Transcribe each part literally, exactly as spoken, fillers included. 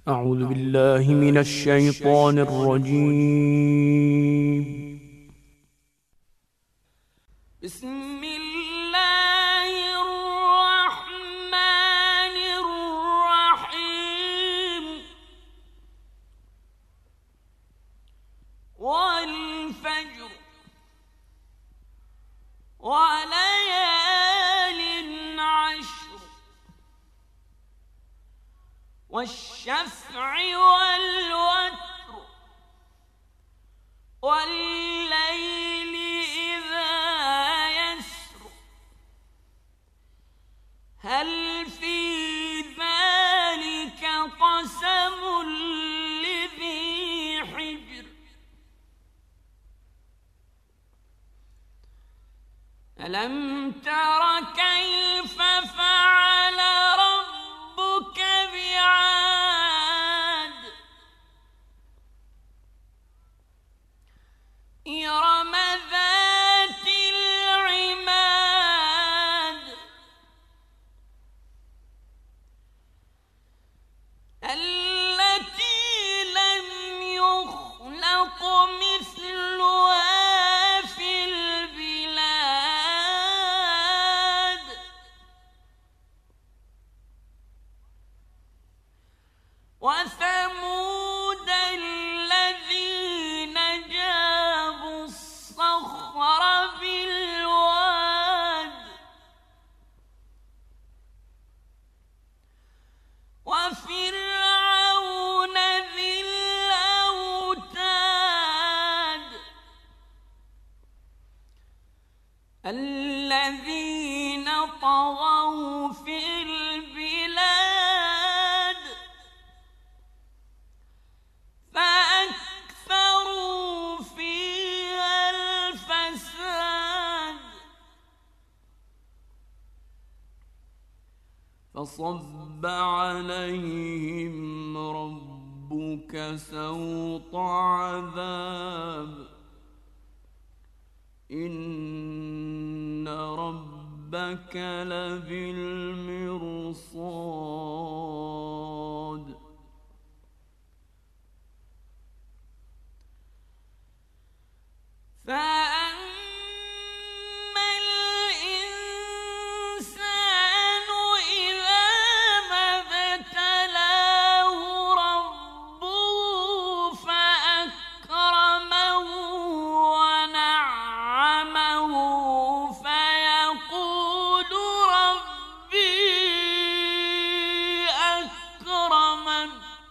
أعوذ بالله من الشيطان الرجيم. بسم الله الرحمن الرحيم. والفجر وليال عشر والشفع والوتر والليل إذا يسر هل في ذلك قسم لذي حجر ألم تر كيف فعل ربك بعاد إرم ذات العماد التي لم يخلق مثلها في البلاد وثمود الذين جابوا الصخر بالواد وفرعون ذي الأوتاد الذين طغوا في البلاد فأكثروا فيها الفساد فصب عليهم ربك سوط عذاب إن ربك لبالمرصاد فأما الإنسان إذا ما ابتلاه ربه فأكرمه ونعمه فيقول ربي أكرمن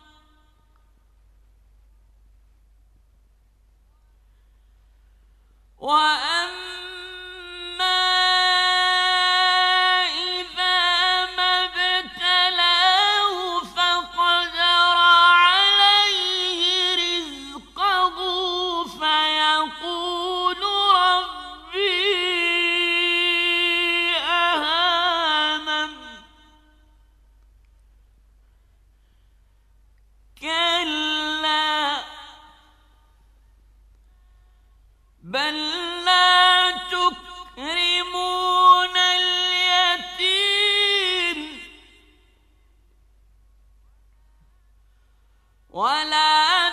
وأما إذا ما ابتلاه فقدر عليه رزقه فيقول ربي أهانن كلا بل لا تكرمون اليتيم ولا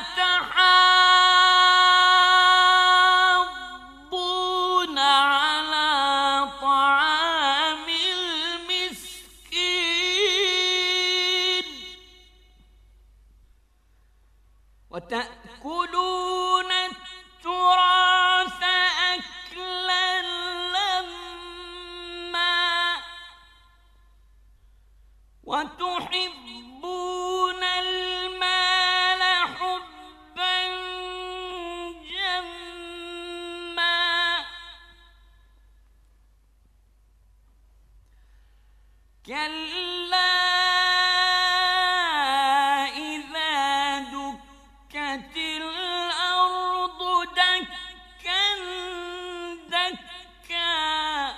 تحاضون على طعام المسكين وتأكلون التراث أكلا لما وتحبون المال حبا جما كلا إذا دكت الأرض دكا دكا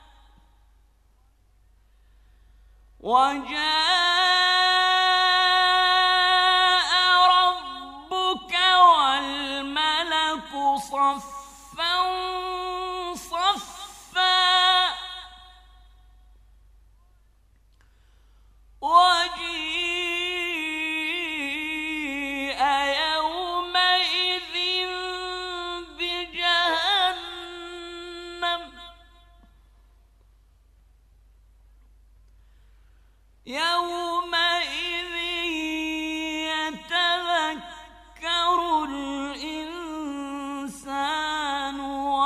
وجاء ربك والملك صفا صفا وجيء يومئذ بجهنم يومئذ يتذكر الإنسان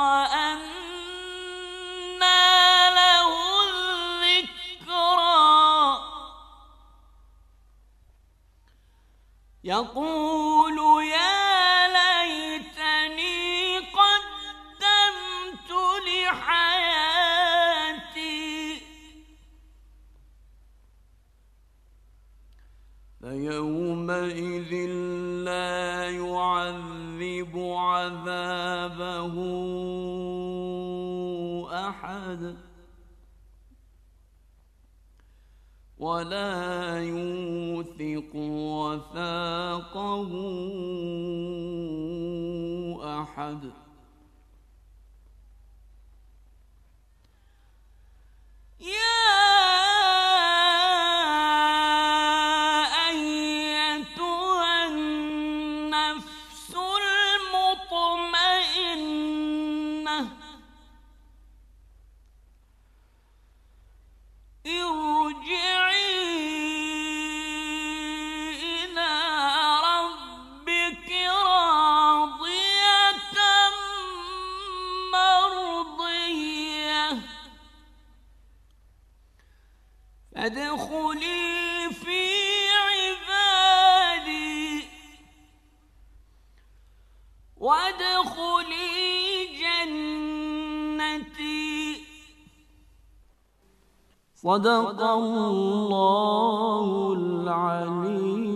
وأنى له الذكرى يقول يا ليتني قدمت لحياتي فيومئذ لا يعذب عذابه أحد ولا يوثق وثاقه أحد يا أيتها النفس المطمئنة ارجعي إلى ربك راضية مرضية فادخلي في عبادي وادخلي جنتي صدق الله العليم